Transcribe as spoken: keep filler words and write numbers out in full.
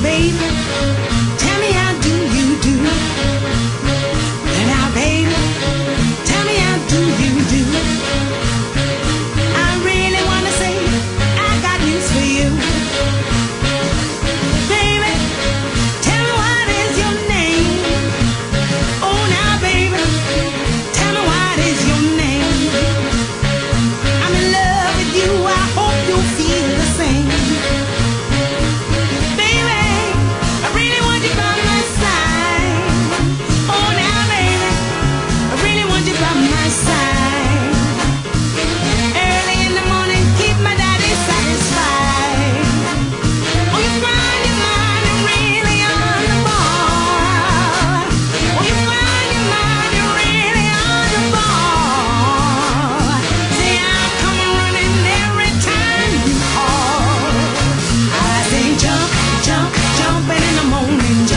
baby, tell me how do you do? Now, baby, tell me how do you do? I really wanna say I got news for you. Baby, tell me what is your name? Oh, now, baby, tell me what is your name? I'm in love with you, I hope you feel the same. Jumping in the morning.